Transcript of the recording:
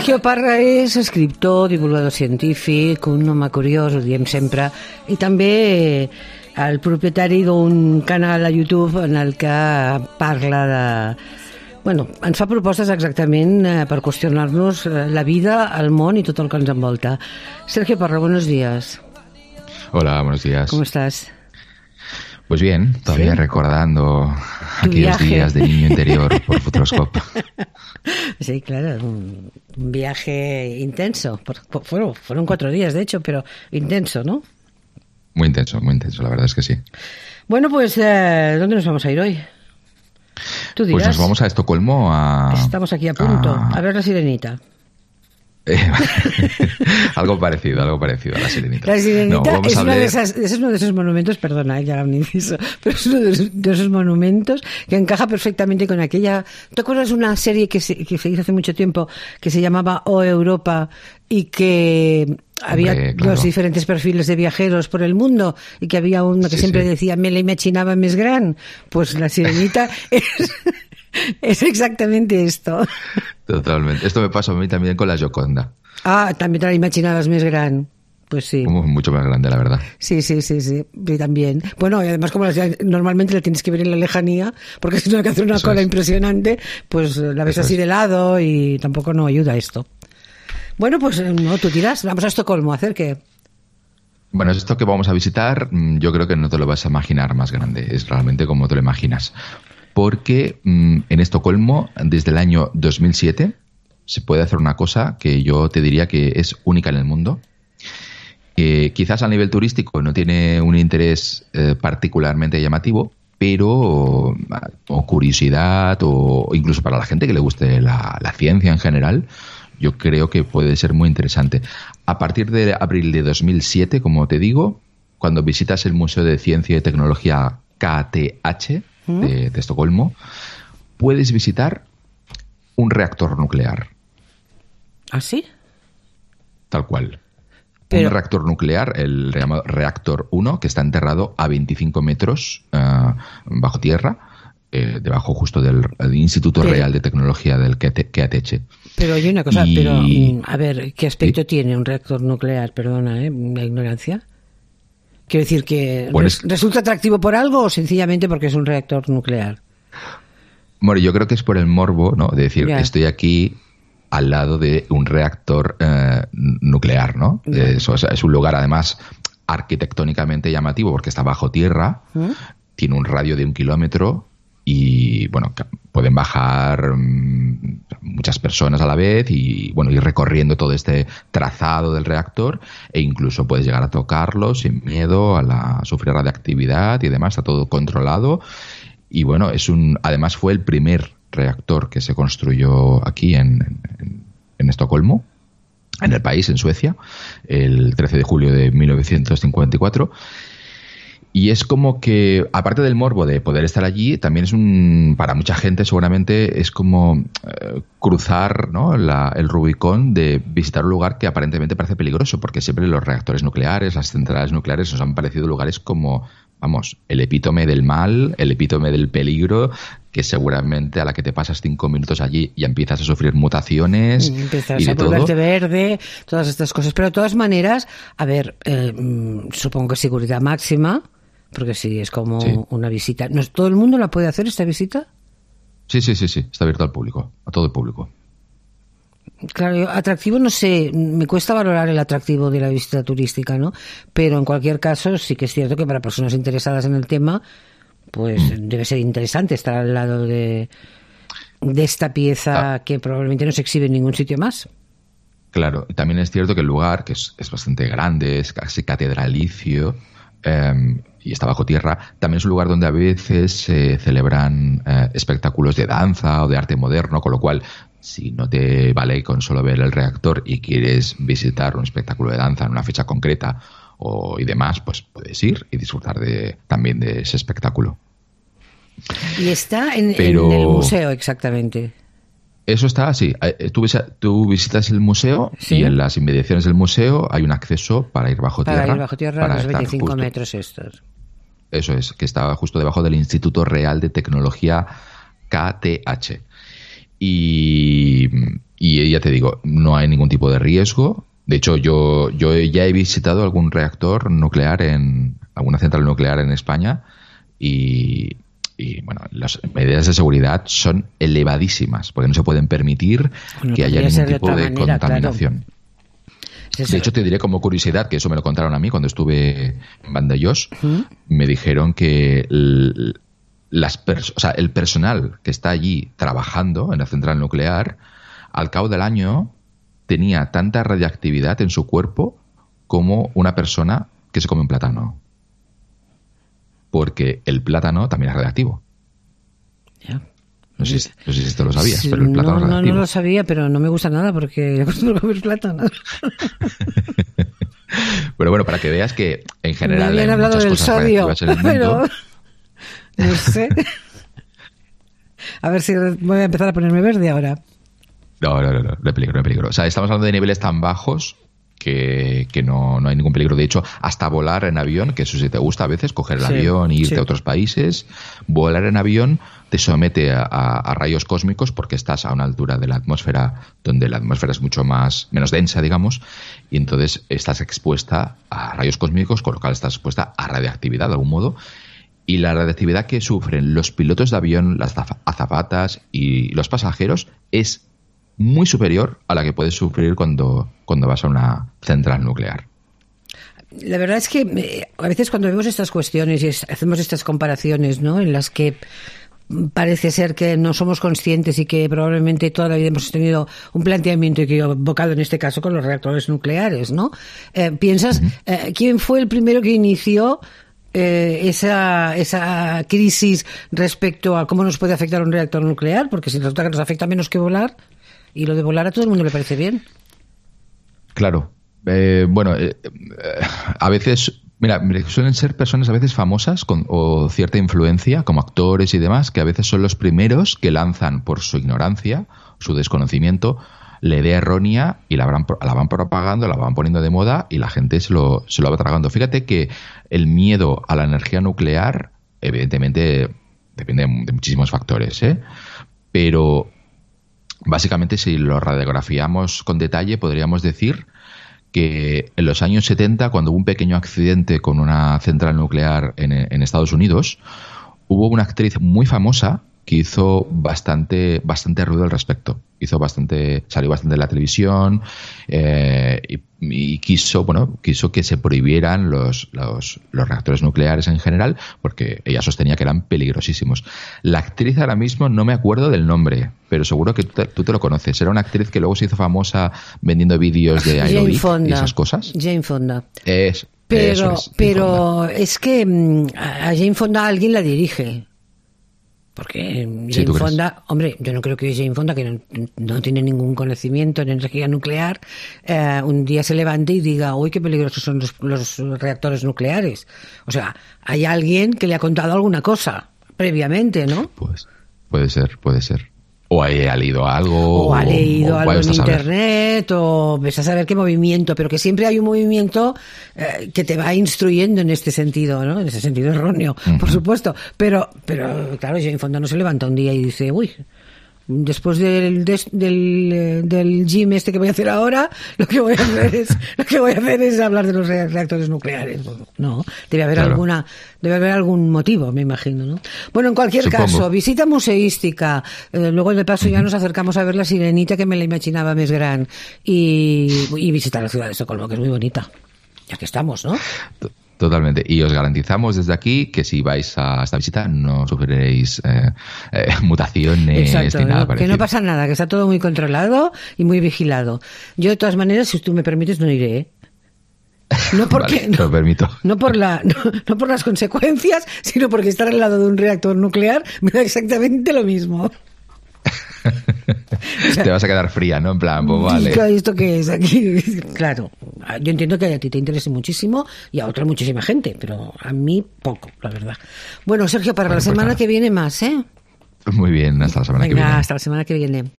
Sergio Parra és escriptor, divulgador científic, un home curiós, ho diem sempre, i també el propietari d'un canal a YouTube en el que parla de... Bueno, ens fa propostes exactament per qüestionar-nos la vida, el món i tot el que ens envolta. Sergio Parra, buenos días. Hola, buenos días. ¿Cómo estás? Pues bien, todavía recordando aquellos días de niño interior por Futuroscope. Sí, claro, un viaje intenso. Fueron 4 días, de hecho, pero intenso, ¿no? Muy intenso, la verdad es que sí. Bueno, pues, ¿dónde nos vamos a ir hoy? Tú dirás. Pues nos vamos a Estocolmo a... Estamos aquí a punto, a ver la Sirenita. algo parecido a la Sirenita. La Sirenita es uno de esos monumentos, perdona, ya lo inciso, pero es uno de esos monumentos que encaja perfectamente con aquella... ¿Te acuerdas de una serie que se hizo hace mucho tiempo que se llamaba O Europa y que había los diferentes perfiles de viajeros por el mundo y que había uno que siempre decía me la imaginaba más gran? Pues la Sirenita es exactamente esto. Totalmente. Esto me pasa a mí también con la Gioconda. Ah, también te la imaginabas más gran. Pues sí. Mucho más grande, la verdad. Sí, también. Bueno, y además como normalmente la tienes que ver en la lejanía, porque si no hay que hacer una cola impresionante, pues la ves así de lado y tampoco no ayuda esto. Bueno, pues no, tú dirás, vamos a Estocolmo, ¿a hacer qué? Bueno, esto que vamos a visitar, yo creo que no te lo vas a imaginar más grande, es realmente como te lo imaginas. Porque en Estocolmo, desde el año 2007, se puede hacer una cosa que yo te diría que es única en el mundo. Quizás a nivel turístico no tiene un interés particularmente llamativo, pero o curiosidad o incluso para la gente que le guste la ciencia en general, yo creo que puede ser muy interesante. A partir de abril de 2007, como te digo, cuando visitas el Museo de Ciencia y Tecnología KTH de Estocolmo, puedes visitar un reactor nuclear. ¿Ah, sí? Tal cual. Un reactor nuclear, el llamado Reactor 1, que está enterrado a 25 metros bajo tierra, debajo justo del Instituto Real de Tecnología del KTH. Pero hay una cosa, a ver, ¿qué aspecto tiene un reactor nuclear? Perdona, la ignorancia. Quiero decir que ¿resulta atractivo por algo o sencillamente porque es un reactor nuclear? Bueno, yo creo que es por el morbo, ¿no? De decir, estoy aquí al lado de un reactor nuclear, ¿no? Es un lugar, además, arquitectónicamente llamativo porque está bajo tierra, tiene un radio de 1 kilómetro y, bueno, pueden bajar muchas personas a la vez y, bueno, ir recorriendo todo este trazado del reactor e incluso puedes llegar a tocarlo sin miedo a sufrir radiactividad y demás, está todo controlado y, bueno, además fue el primer reactor que se construyó aquí en Estocolmo, en el país, en Suecia, el 13 de julio de 1954. Y es como que, aparte del morbo de poder estar allí, también es para mucha gente seguramente es como cruzar, ¿no? el Rubicón de visitar un lugar que aparentemente parece peligroso, porque siempre los reactores nucleares, las centrales nucleares nos han parecido lugares como, vamos, el epítome del mal, el epítome del peligro, que seguramente a la que te pasas 5 minutos allí ya empiezas a sufrir mutaciones empiezas a volverte verde, todas estas cosas. Pero de todas maneras, a ver, supongo que seguridad máxima, porque sí, es como una visita. ¿No todo el mundo la puede hacer esta visita? Sí, está abierto al público, a todo el público. Claro, atractivo no sé, me cuesta valorar el atractivo de la visita turística, ¿no? Pero en cualquier caso sí que es cierto que para personas interesadas en el tema, pues debe ser interesante estar al lado de esta pieza que probablemente no se exhibe en ningún sitio más. Claro, y también es cierto que el lugar, que es bastante grande, es casi catedralicio, y está bajo tierra, también es un lugar donde a veces se celebran espectáculos de danza o de arte moderno, con lo cual, si no te vale con solo ver el reactor y quieres visitar un espectáculo de danza en una fecha concreta y demás, pues puedes ir y disfrutar también de ese espectáculo. Y está en el museo, exactamente. Eso está así. Tú visitas el museo y en las inmediaciones del museo hay un acceso para ir bajo tierra. Para ir bajo tierra a los 25 metros estos. Eso es, que está justo debajo del Instituto Real de Tecnología KTH. Y Y ya te digo, no hay ningún tipo de riesgo. De hecho, yo ya he visitado algún reactor nuclear alguna central nuclear en España y bueno, las medidas de seguridad son elevadísimas porque no se pueden permitir que haya ningún tipo de contaminación. Claro. De hecho, te diré como curiosidad, que eso me lo contaron a mí cuando estuve en Vandellós, me dijeron que el personal que está allí trabajando en la central nuclear, al cabo del año tenía tanta radiactividad en su cuerpo como una persona que se come un plátano. Porque el plátano también es radiactivo. Ya. No sé si esto lo sabías, pero el plátano es radiactivo. No lo sabía, pero no me gusta nada porque yo acostumbro a comer plátano. Pero bueno, para que veas que en general me habían hablado del sodio, pero no sé. A ver si voy a empezar a ponerme verde ahora. No hay peligro. O sea, estamos hablando de niveles tan bajos que no hay ningún peligro. De hecho, hasta volar en avión, que eso si te gusta a veces, coger el avión e irte a otros países, volar en avión te somete a rayos cósmicos porque estás a una altura de la atmósfera donde la atmósfera es mucho menos densa, digamos, y entonces estás expuesta a rayos cósmicos, con lo cual estás expuesta a radiactividad de algún modo. Y la radiactividad que sufren los pilotos de avión, las azafatas y los pasajeros es muy superior a la que puedes sufrir cuando vas a una central nuclear. La verdad es que a veces cuando vemos estas cuestiones y hacemos estas comparaciones, ¿no?, en las que parece ser que no somos conscientes y que probablemente toda la vida hemos tenido un planteamiento equivocado, en este caso con los reactores nucleares, ¿no? Piensas, ¿quién fue el primero que inició esa crisis respecto a cómo nos puede afectar un reactor nuclear? Porque si resulta que nos afecta menos que volar, y lo de volar a todo el mundo le parece bien. Claro. A veces, mira, suelen ser personas a veces famosas o cierta influencia, como actores y demás, que a veces son los primeros que lanzan por su ignorancia, su desconocimiento, la idea errónea y la van propagando, la van poniendo de moda y la gente se lo va tragando. Fíjate que el miedo a la energía nuclear, evidentemente, depende de muchísimos factores, pero básicamente, si lo radiografiamos con detalle, podríamos decir que en los años 70, cuando hubo un pequeño accidente con una central nuclear en Estados Unidos, hubo una actriz muy famosa que hizo bastante ruido al respecto. Salió bastante en la televisión y quiso que se prohibieran los reactores nucleares en general, porque ella sostenía que eran peligrosísimos. La actriz ahora mismo no me acuerdo del nombre, pero seguro que tú te lo conoces. Era una actriz que luego se hizo famosa vendiendo vídeos de aeróbic y esas cosas. Jane Fonda. Pero es que a Jane Fonda alguien la dirige. Porque Jane Fonda, hombre, yo no creo que Jane Fonda, que no tiene ningún conocimiento en energía nuclear, un día se levante y diga, uy, qué peligrosos son los reactores nucleares. O sea, hay alguien que le ha contado alguna cosa previamente, ¿no? Pues puede ser. O ha leído algo. O ha leído algo en internet, o ves a saber qué movimiento, pero que siempre hay un movimiento que te va instruyendo en este sentido, ¿no? En ese sentido erróneo, por supuesto. Pero claro, Jane Fonda no se levanta un día y dice, uy, después del gym que voy a hacer ahora, lo que voy a hacer es hablar de los reactores nucleares. No, debe haber algún motivo, me imagino, ¿no? Bueno, en cualquier caso, visita museística, luego de paso ya nos acercamos a ver la Sirenita, que me la imaginaba más gran, y visitar la ciudad de Estocolmo, que es muy bonita, ya que estamos, ¿no? Totalmente. Y os garantizamos desde aquí que si vais a esta visita no sufriréis mutaciones. Exacto, ni nada parecido. Que no pasa nada, que está todo muy controlado y muy vigilado. Yo, de todas maneras, si tú me permites, no iré, ¿eh? No porque vale, lo permito. No por las consecuencias, sino porque estar al lado de un reactor nuclear me da exactamente lo mismo. O sea, te vas a quedar fría, ¿no? En plan, pues vale. ¿Esto qué es aquí? Claro, yo entiendo que a ti te interese muchísimo y a otra muchísima gente, pero a mí poco, la verdad. Bueno, Sergio, para la semana que viene más, ¿eh? Muy bien, hasta la semana que viene. Hasta la semana que viene.